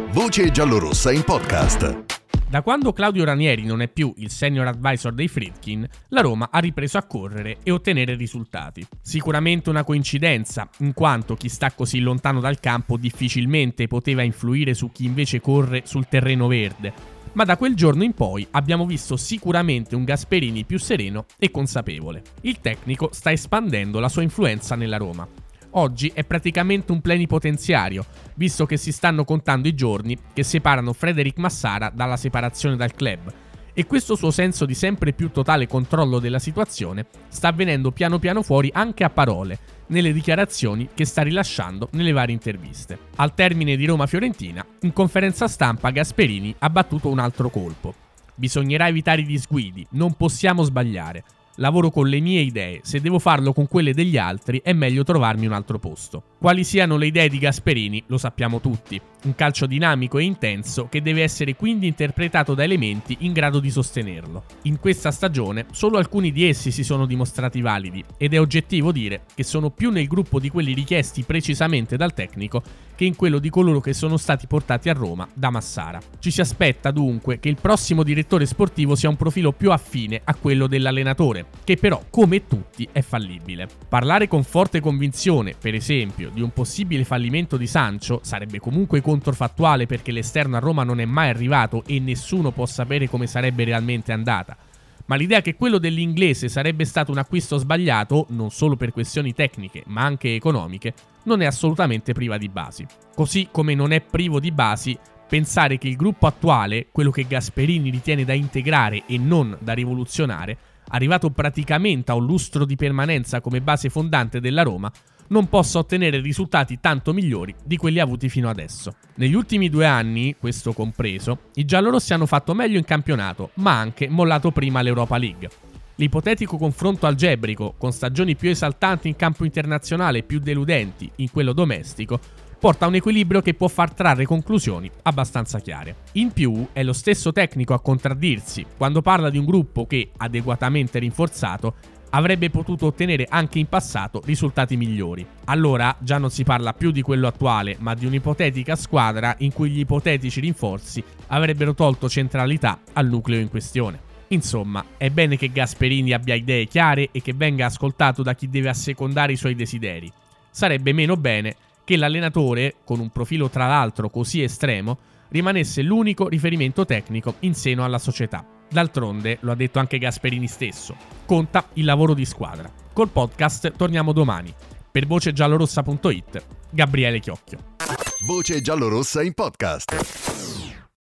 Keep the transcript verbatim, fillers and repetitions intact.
Voce giallorossa in podcast. Da quando Claudio Ranieri non è più il senior advisor dei Friedkin, la Roma ha ripreso a correre e ottenere risultati. Sicuramente una coincidenza, in quanto chi sta così lontano dal campo difficilmente poteva influire su chi invece corre sul terreno verde. Ma da quel giorno in poi abbiamo visto sicuramente un Gasperini più sereno e consapevole. Il tecnico sta espandendo la sua influenza nella Roma. Oggi è praticamente un plenipotenziario, visto che si stanno contando i giorni che separano Frederic Massara dalla separazione dal club, e questo suo senso di sempre più totale controllo della situazione sta venendo piano piano fuori anche a parole, nelle dichiarazioni che sta rilasciando nelle varie interviste. Al termine di Roma-Fiorentina, in conferenza stampa Gasperini ha battuto un altro colpo. Bisognerà evitare i disguidi, non possiamo sbagliare. Lavoro con le mie idee, se devo farlo con quelle degli altri è meglio trovarmi un altro posto. Quali siano le idee di Gasperini lo sappiamo tutti, un calcio dinamico e intenso che deve essere quindi interpretato da elementi in grado di sostenerlo. In questa stagione solo alcuni di essi si sono dimostrati validi ed è oggettivo dire che sono più nel gruppo di quelli richiesti precisamente dal tecnico che in quello di coloro che sono stati portati a Roma da Massara. Ci si aspetta dunque che il prossimo direttore sportivo sia un profilo più affine a quello dell'allenatore, che però, come tutti, è fallibile. Parlare con forte convinzione, per esempio, di un possibile fallimento di Sancho sarebbe comunque controfattuale perché l'esterno a Roma non è mai arrivato e nessuno può sapere come sarebbe realmente andata. Ma l'idea che quello dell'inglese sarebbe stato un acquisto sbagliato, non solo per questioni tecniche ma anche economiche, non è assolutamente priva di basi. Così come non è privo di basi pensare che il gruppo attuale, quello che Gasperini ritiene da integrare e non da rivoluzionare, arrivato praticamente a un lustro di permanenza come base fondante della Roma, non possa ottenere risultati tanto migliori di quelli avuti fino adesso. Negli ultimi due anni, questo compreso, i giallorossi hanno fatto meglio in campionato, ma anche mollato prima l'Europa League. L'ipotetico confronto algebrico, con stagioni più esaltanti in campo internazionale e più deludenti in quello domestico, porta a un equilibrio che può far trarre conclusioni abbastanza chiare. In più, è lo stesso tecnico a contraddirsi quando parla di un gruppo che, adeguatamente rinforzato, avrebbe potuto ottenere anche in passato risultati migliori. Allora già non si parla più di quello attuale, ma di un'ipotetica squadra in cui gli ipotetici rinforzi avrebbero tolto centralità al nucleo in questione. Insomma, è bene che Gasperini abbia idee chiare e che venga ascoltato da chi deve assecondare i suoi desideri. Sarebbe meno bene che l'allenatore, con un profilo tra l'altro così estremo, rimanesse l'unico riferimento tecnico in seno alla società. D'altronde, lo ha detto anche Gasperini stesso, conta il lavoro di squadra. Col podcast torniamo domani. Per voce giallorossa punto it, Gabriele Chiocchio. Voce giallorossa in podcast.